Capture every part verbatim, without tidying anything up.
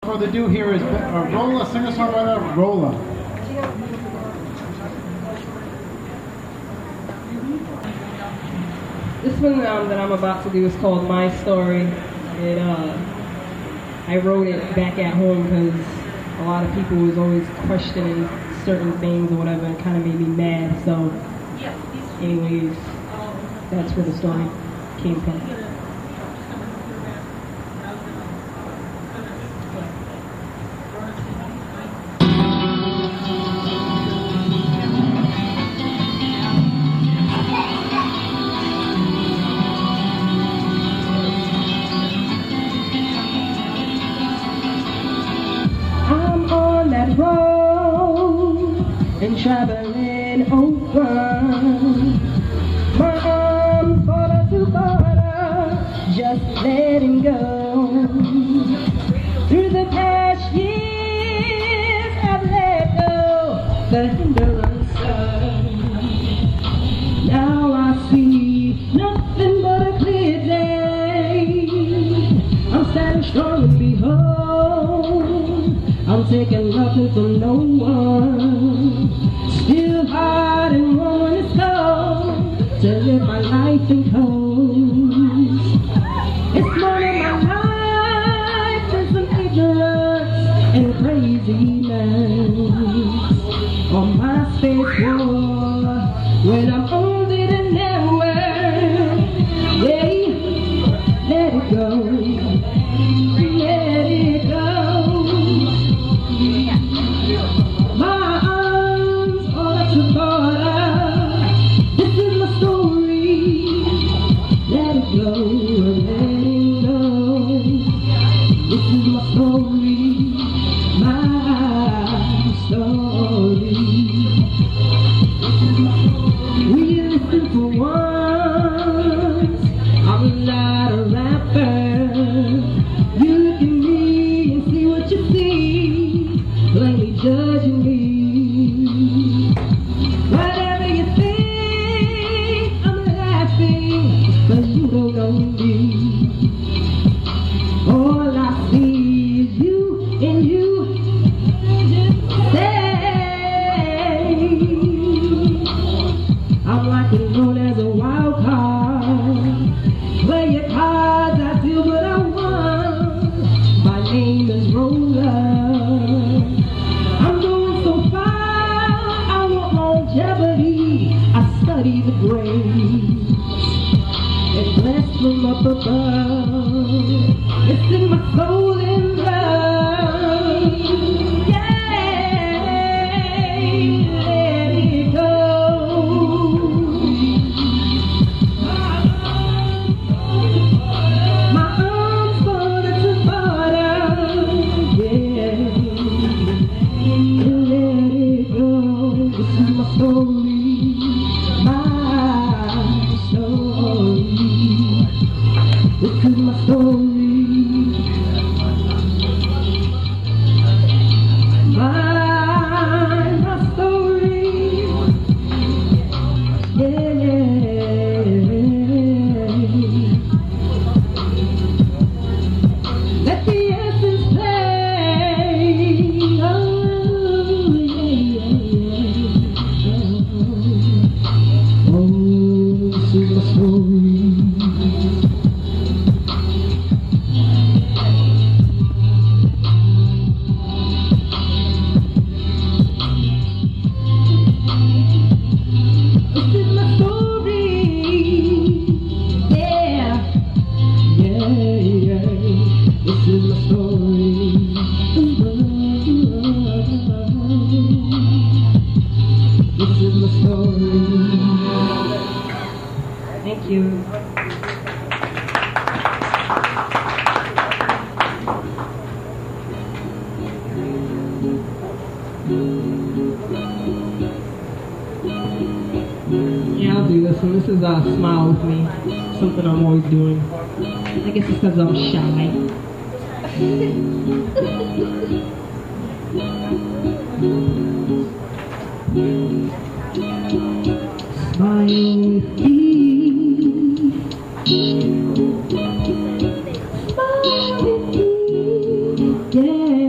What they do here is uh, Rolla, singer-songwriter Rolla. This one um, that I'm about to do is called My Story. It, uh, I wrote it back at home because a lot of people was always questioning certain things or whatever, and kind of made me mad. So, anyways, that's where the story came from. And traveling open, my arms border to border, just letting go. Through the past years, I've let go the hindrance. Now I see nothing but a clear day. I'm standing strong and behold, I'm taking nothing from no one. Still hard and warm when it's cold to live my life in cold. It's more than my life than some ignorance and craziness. On my space war, when I'm only the never, yeah, let it go. Let it go. My arms are to border. This is my story. Let it go, let it go. This is my story, my story. We listen for once. I'm not a rapper. You look at me and see what you see, plainly judging me. Whatever you think, I'm laughing, but you don't know me. All I see is you and you say I'm like it known as a wild card. Play your cards, I do what I want. My name is Rolla. I'm going so far, I want longevity. I study the grades and blessed from up above. It's in my soul and blood. Yeah, let it go. My arms border to border. Yeah, let it go. This is my story, my story. This is my story. My, my story. Yeah. Let the essence play. Oh, yeah, yeah. Oh, this is my story. Thank you. Yeah, I'll do this one. This is uh, Smile With Me. Something I'm always doing. I guess it's because I'm shy. Smile with me. Smile with me. Yeah.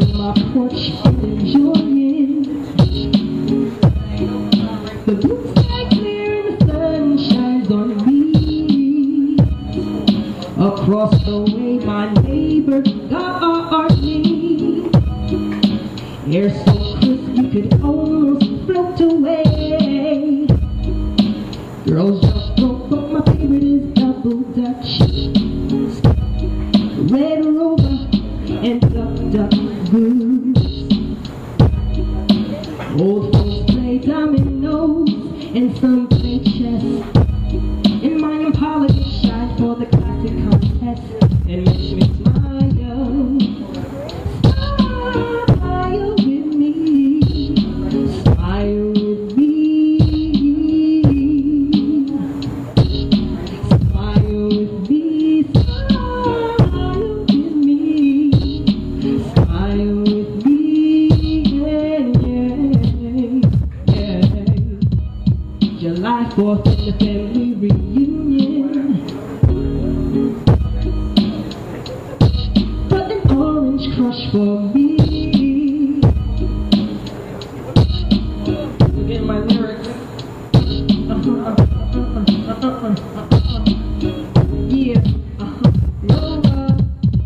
on my porch and enjoying the blue sky clear and the sun shines on me. Across the way my neighbor got me. Air so crisp you could almost float away. Girls just broke, but my favorite is double Dutch, Red Rover and Duck Duck Goose. Old folks play dominoes and some play chess, and my Impala gets shy for the classic contest and makes me smile. Smile with me, smile with me. July fourth in the family reunion, but an orange crush for me. Look at my lyrics. Uh-huh, uh-huh, uh-huh, uh-huh, uh-huh. Yeah, uh-huh. Rover,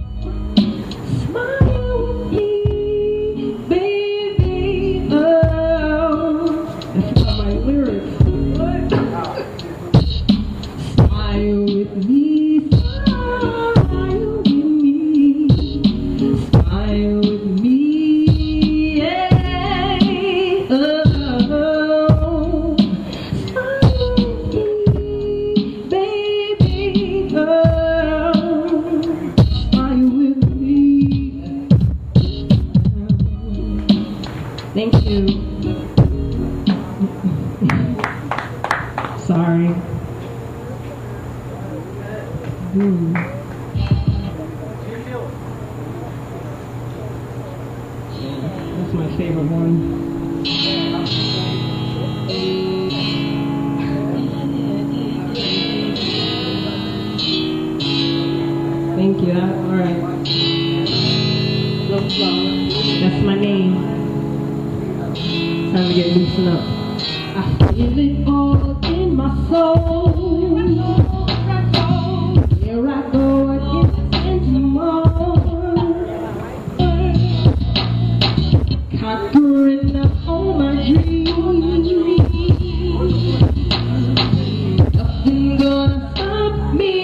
smile with me, baby. Oh, that's not my lyrics. Smile with me, smile with me, smile with me, yeah. Oh, smile with me, baby, oh, smile with me. Thank you. Sorry. Hmm. That's my favorite one. Thank you. All right. That's my name. Time to get loosened up. I feel it all in my soul. Here I go again into more, conquering all my dreams. Nothing gonna stop me.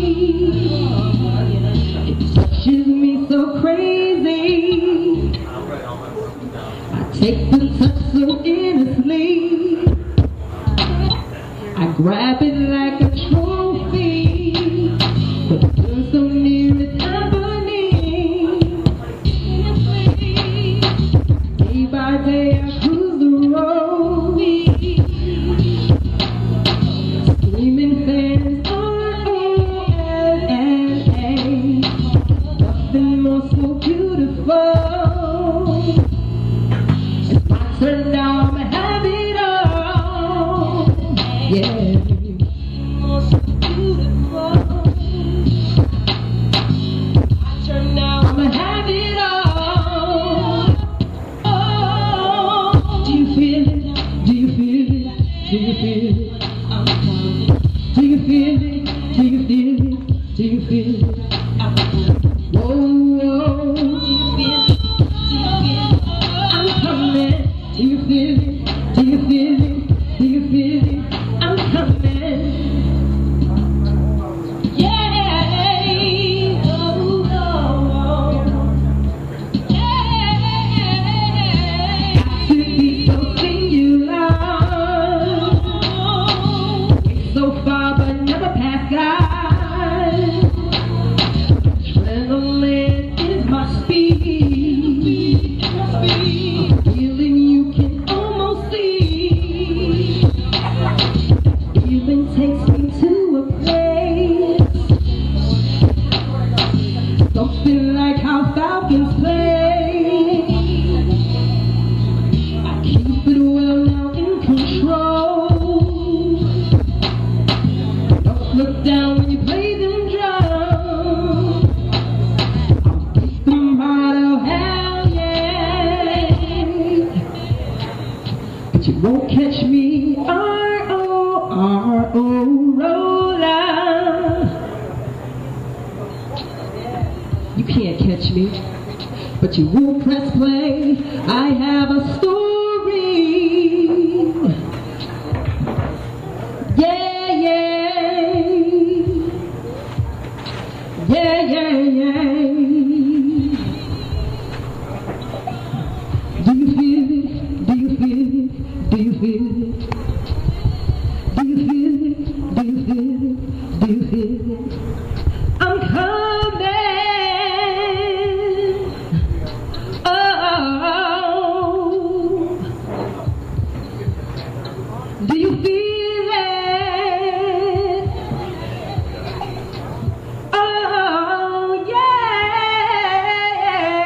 It touches me so crazy. I take the touch so innocently. I grab it like a trophy, but you're so near it's happening. Day by day I cruise the road, screaming fans R O L L A. Nothing more so beautiful. It's my turn now, I'ma have it all. Yeah. Most beautiful. I turn now, I'ma have it all. Oh, do you feel it? Do you feel it? Do you feel it? I'm coming. Do you feel it? Do you feel it? Do you feel it? I'm coming. Whoa, whoa. Do you feel it? Do you feel it? I'm coming. Do you feel it? Do you feel it? Do you feel it? I'm coming. Yeah. Oh, oh, oh. Yeah. Got to be so singular. It's so far but never past God. won't catch me. R O R O roller. You can't catch me, but you won't press play. I have a story. Yeah, yeah. Yeah, yeah, yeah. Do you feel it? Do you feel it? Do you feel it? Do you feel it? Do you feel it? Do you feel it? I'm coming. Oh, do you feel it? Oh, yeah.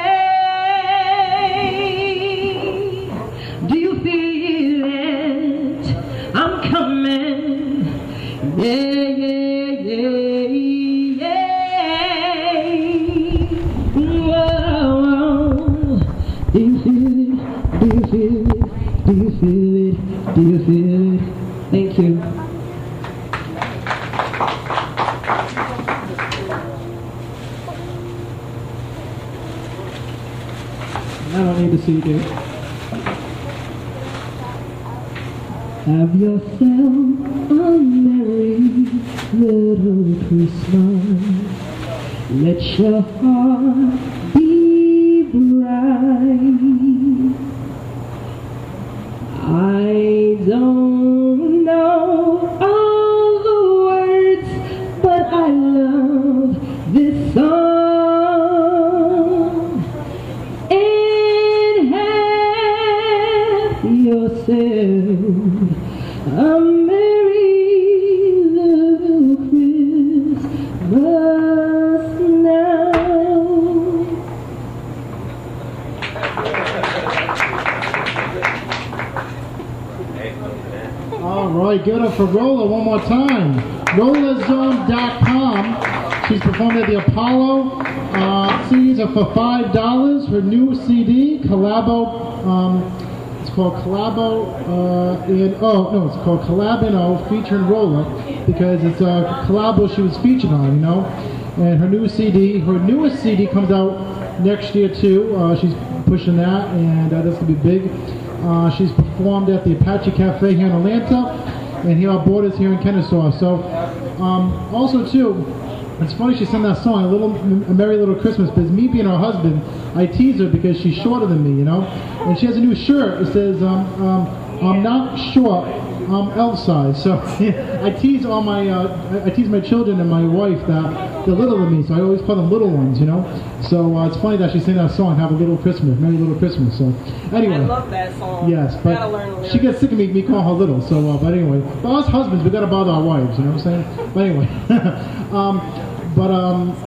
Do you feel it? I'm coming. Yeah, yeah, yeah, yeah. Whoa. Do you feel it? Do you feel it? Do you feel it? Do you feel it? Thank you. I don't need to see you. Have yourself a merry little Christmas. Let your heart be bright. I don't know all the words, but I love this song. And have yourself a merry little Christmas now. All right, give it up for Rolla one more time. rolla zone dot com. She's performed at the Apollo. Uh, C Ds are for five dollars. Her new C D, Collabo. Um, it's called Collabo. Uh, and oh no, it's called Collabino featuring Rolla because it's a collabo she was featured on, you know. And her new C D, her newest C D comes out next year too. Uh, she's pushing that, and uh, that's gonna be big. Uh, she's performed at the Apache Cafe here in Atlanta, and here our borders here in Kennesaw. So, um, also too, it's funny she sang that song, a little, a Merry Little Christmas, because me being her husband, I tease her because she's shorter than me, you know. And she has a new shirt. It says, um, um, "I'm not short, I'm L size." So I tease all my, uh, I tease my children and my wife that they're little than me, so I always call them little ones, you know. So uh, it's funny that she sang that song, "Have a Little Christmas," Merry Little Christmas. So anyway, I love that song. yes, but gotta learn the lyrics. She gets sick of me, me calling her little. So, uh, but anyway, but us husbands, we gotta bother our wives, you know what I'm saying? But anyway, um, but um,